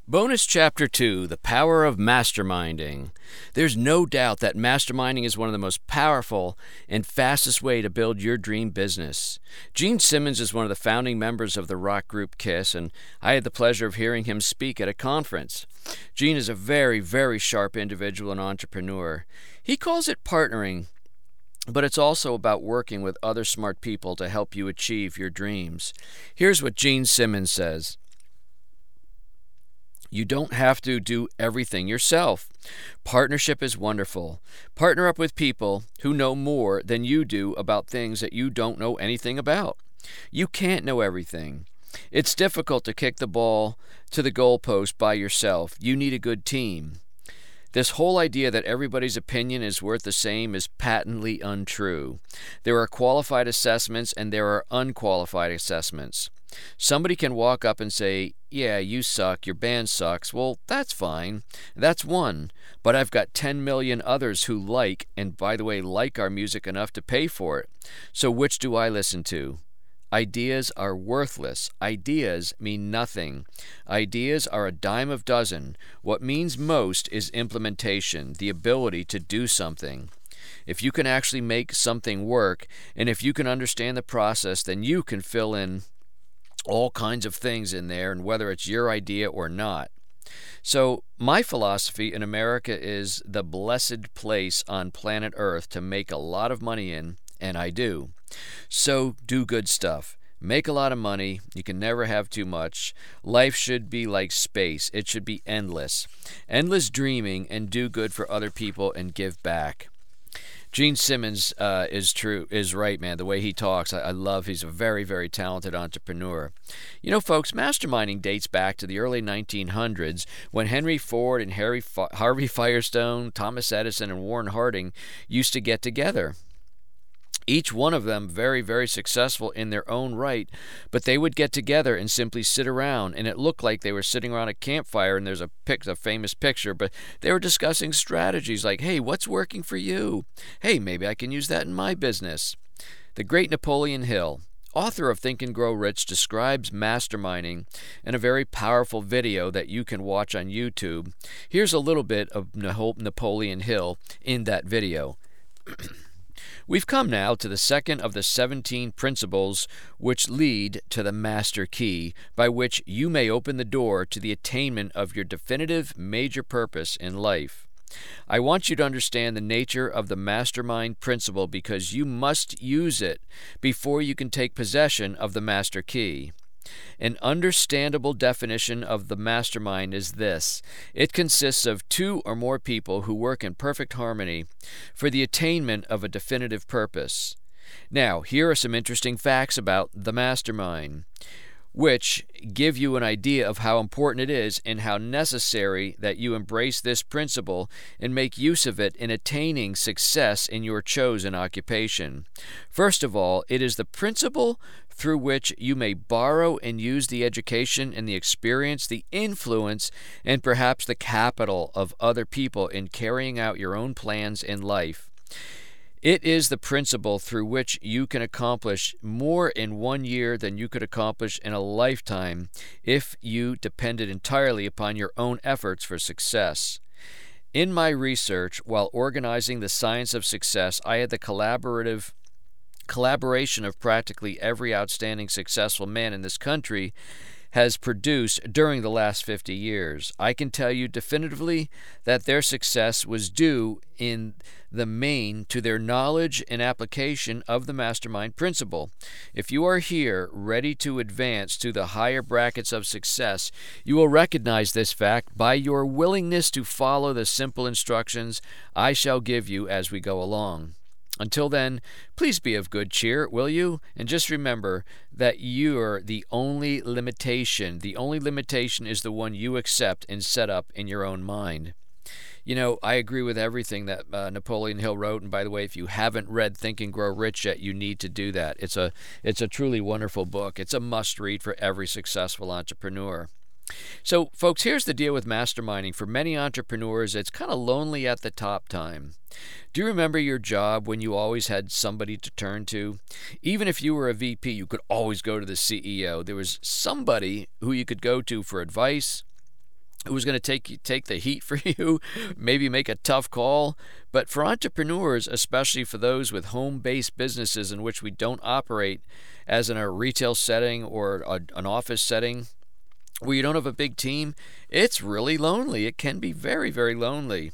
Bonus Chapter 2: The Power of Masterminding. There's no doubt that masterminding is one of the most powerful and fastest way to build your dream business. Gene Simmons is one of the founding members of the rock group Kiss, and I had the pleasure of hearing him speak at a conference. Gene is a very, very sharp individual and entrepreneur. He calls it partnering, but it's also about working with other smart people to help you achieve your dreams. Here's what Gene Simmons says. You don't have to do everything yourself. Partnership is wonderful. Partner up with people who know more than you do about things that you don't know anything about. You can't know everything. It's difficult to kick the ball to the goalpost by yourself. You need a good team. This whole idea that everybody's opinion is worth the same is patently untrue. There are qualified assessments and there are unqualified assessments. Somebody can walk up and say, "Yeah, you suck, your band sucks." Well, that's fine. That's one. But I've got 10 million others who like, and by the way, like our music enough to pay for it. So which do I listen to? Ideas are worthless. Ideas mean nothing. Ideas are a dime a dozen. What means most is implementation, the ability to do something. If you can actually make something work, and if you can understand the process, then you can fill in all kinds of things in there, and whether it's your idea or not. So my philosophy in America is the blessed place on planet Earth to make a lot of money in, and I do. So do good stuff. Make a lot of money. You can never have too much. Life should be like space. It should be endless. Endless dreaming, and do good for other people and give back. Gene Simmons is right, man. The way he talks, I love. He's a very, very talented entrepreneur. You know, folks, masterminding dates back to the early 1900s when Henry Ford and Harvey Firestone, Thomas Edison, and Warren Harding used to get together. Each one of them very, very successful in their own right, but they would get together and simply sit around, and it looked like they were sitting around a campfire, and there's a famous picture, but they were discussing strategies like, hey, what's working for you? Hey, maybe I can use that in my business. The great Napoleon Hill, author of Think and Grow Rich, describes masterminding in a very powerful video that you can watch on YouTube. Here's a little bit of Napoleon Hill in that video. We've come now to the second of the 17 principles which lead to the master key, by which you may open the door to the attainment of your definitive major purpose in life. I want you to understand the nature of the mastermind principle because you must use it before you can take possession of the master key. An understandable definition of the mastermind is this: it consists of two or more people who work in perfect harmony for the attainment of a definitive purpose. Now, here are some interesting facts about the mastermind, which give you an idea of how important it is and how necessary that you embrace this principle and make use of it in attaining success in your chosen occupation. First of all, it is the principle through which you may borrow and use the education and the experience, the influence, and perhaps the capital of other people in carrying out your own plans in life. It is the principle through which you can accomplish more in 1 year than you could accomplish in a lifetime if you depended entirely upon your own efforts for success. In my research, while organizing the science of success, I had the collaboration of practically every outstanding successful man in this country has produced during the last 50 years. I can tell you definitively that their success was due in the main to their knowledge and application of the mastermind principle. If you are here ready to advance to the higher brackets of success, you will recognize this fact by your willingness to follow the simple instructions I shall give you as we go along. Until then, please be of good cheer, will you? And just remember that you're the only limitation. The only limitation is the one you accept and set up in your own mind. You know, I agree with everything that Napoleon Hill wrote. And by the way, if you haven't read Think and Grow Rich yet, you need to do that. It's a truly wonderful book. It's a must-read for every successful entrepreneur. So, folks, here's the deal with masterminding. For many entrepreneurs, it's kind of lonely at the top time. Do you remember your job when you always had somebody to turn to? Even if you were a VP, you could always go to the CEO. There was somebody who you could go to for advice, who's going to take the heat for you, maybe make a tough call. But for entrepreneurs, especially for those with home-based businesses in which we don't operate as in a retail setting or an office setting where you don't have a big team, it's really lonely. It can be very, very lonely.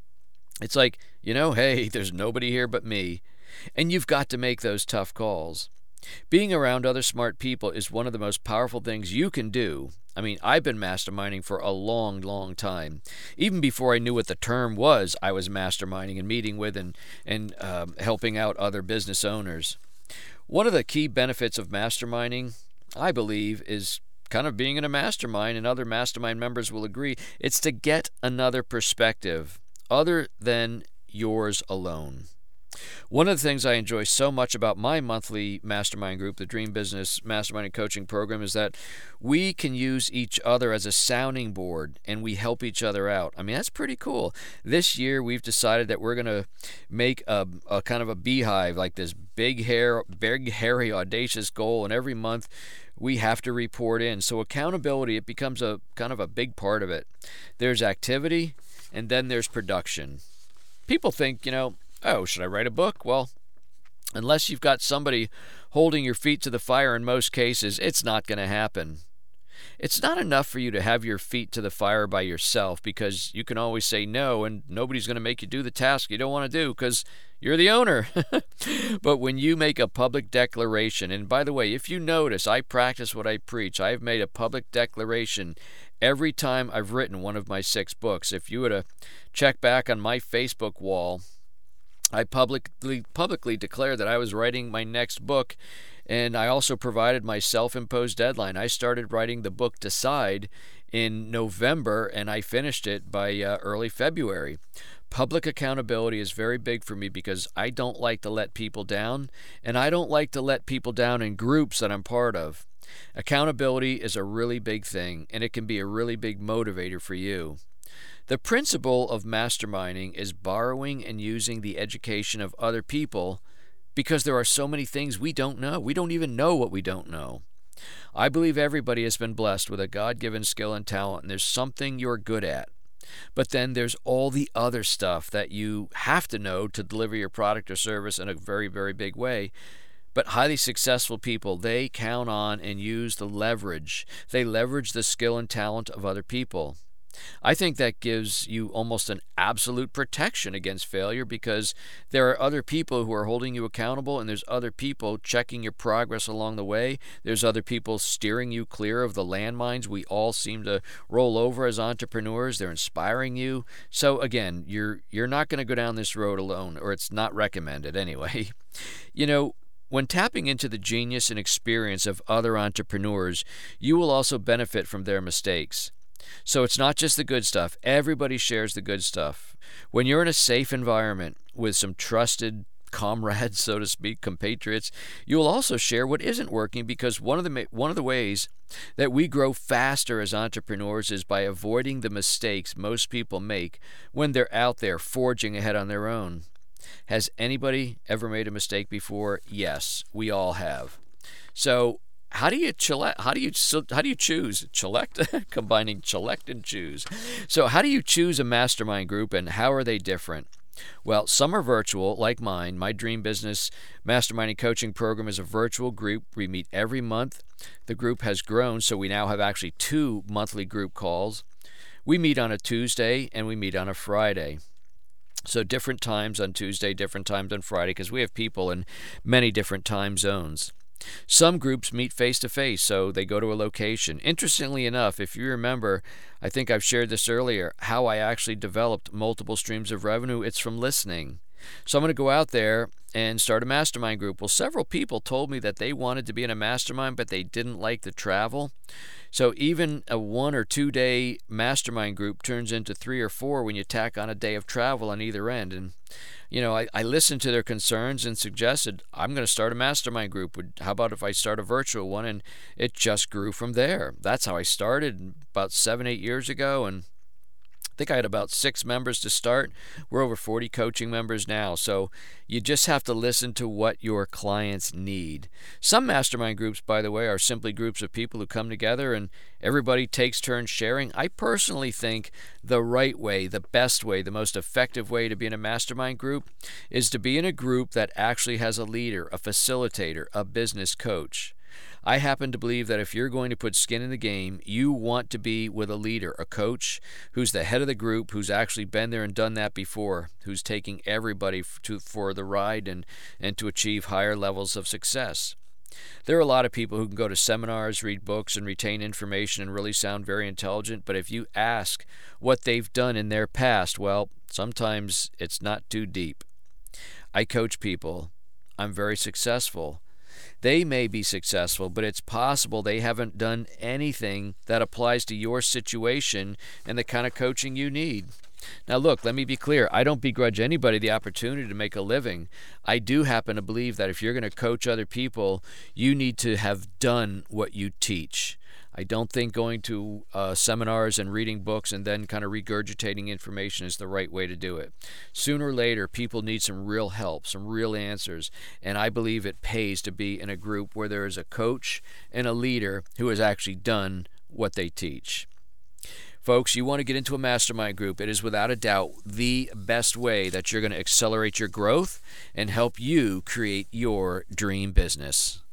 It's like, hey, there's nobody here but me. And you've got to make those tough calls. Being around other smart people is one of the most powerful things you can do. I mean, I've been masterminding for a long, long time. Even before I knew what the term was, I was masterminding and meeting with and helping out other business owners. One of the key benefits of masterminding, I believe, is kind of being in a mastermind, and other mastermind members will agree, it's to get another perspective other than yours alone. One of the things I enjoy so much about my monthly mastermind group, the Dream Business Mastermind and Coaching Program, is that we can use each other as a sounding board and we help each other out. I mean, that's pretty cool. This year we've decided that we're going to make a kind of a beehive, like this big, hairy, audacious goal, and every month we have to report in. So accountability, it becomes a kind of a big part of it. There's activity and then there's production. People think, oh, should I write a book? Well, unless you've got somebody holding your feet to the fire in most cases, it's not going to happen. It's not enough for you to have your feet to the fire by yourself, because you can always say no and nobody's going to make you do the task you don't want to do because you're the owner. But when you make a public declaration, and by the way, if you notice, I practice what I preach. I've made a public declaration every time I've written one of my 6 books. If you were to check back on my Facebook wall, I publicly declared that I was writing my next book, and I also provided my self-imposed deadline. I started writing the book Decide in November, and I finished it by early February. Public accountability is very big for me because I don't like to let people down, and I don't like to let people down in groups that I'm part of. Accountability is a really big thing, and it can be a really big motivator for you. The principle of masterminding is borrowing and using the education of other people, because there are so many things we don't know. We don't even know what we don't know. I believe everybody has been blessed with a God-given skill and talent, and there's something you're good at. But then there's all the other stuff that you have to know to deliver your product or service in a very, very big way. But highly successful people, they count on and use the leverage. They leverage the skill and talent of other people. I think that gives you almost an absolute protection against failure, because there are other people who are holding you accountable, and there's other people checking your progress along the way. There's other people steering you clear of the landmines we all seem to roll over as entrepreneurs. They're inspiring you. So again, you're not going to go down this road alone, or it's not recommended anyway. When tapping into the genius and experience of other entrepreneurs, you will also benefit from their mistakes. So it's not just the good stuff. Everybody shares the good stuff. When you're in a safe environment with some trusted comrades, so to speak, compatriots, you will also share what isn't working, because one of the ways that we grow faster as entrepreneurs is by avoiding the mistakes most people make when they're out there forging ahead on their own. Has anybody ever made a mistake before? Yes, we all have. So how do you choose? Combining select and choose. So how do you choose a mastermind group, and how are they different? Well, some are virtual, like mine. My Dream Business Mastermind and Coaching Program is a virtual group. We meet every month. The group has grown, so we now have actually 2 monthly group calls. We meet on a Tuesday and we meet on a Friday. So different times on Tuesday, different times on Friday, because we have people in many different time zones. Some groups meet face-to-face, so they go to a location. Interestingly enough, if you remember, I think I've shared this earlier, how I actually developed multiple streams of revenue, it's from listening. So I'm going to go out there and start a mastermind group. Well, several people told me that they wanted to be in a mastermind, but they didn't like the travel. So even a 1 or 2 day mastermind group turns into 3 or 4 when you tack on a day of travel on either end. And I listened to their concerns and suggested, I'm going to start a mastermind group. How about if I start a virtual one? And it just grew from there. That's how I started about 7-8 years ago, and think I had about 6 members to start. We're over 40 coaching members now. So you just have to listen to what your clients need. Some mastermind groups, by the way, are simply groups of people who come together and everybody takes turns sharing. I personally think the right way, the best way, the most effective way to be in a mastermind group is to be in a group that actually has a leader, a facilitator, a business coach. I happen to believe that if you're going to put skin in the game, you want to be with a leader, a coach who's the head of the group, who's actually been there and done that before, who's taking everybody for the ride and to achieve higher levels of success. There are a lot of people who can go to seminars, read books, and retain information and really sound very intelligent, but if you ask what they've done in their past, well, sometimes it's not too deep. I coach people. I'm very successful. They may be successful, but it's possible they haven't done anything that applies to your situation and the kind of coaching you need. Now, look, let me be clear. I don't begrudge anybody the opportunity to make a living. I do happen to believe that if you're going to coach other people, you need to have done what you teach. I don't think going to seminars and reading books and then kind of regurgitating information is the right way to do it. Sooner or later, people need some real help, some real answers, and I believe it pays to be in a group where there is a coach and a leader who has actually done what they teach. Folks, you want to get into a mastermind group. It is without a doubt the best way that you're going to accelerate your growth and help you create your dream business.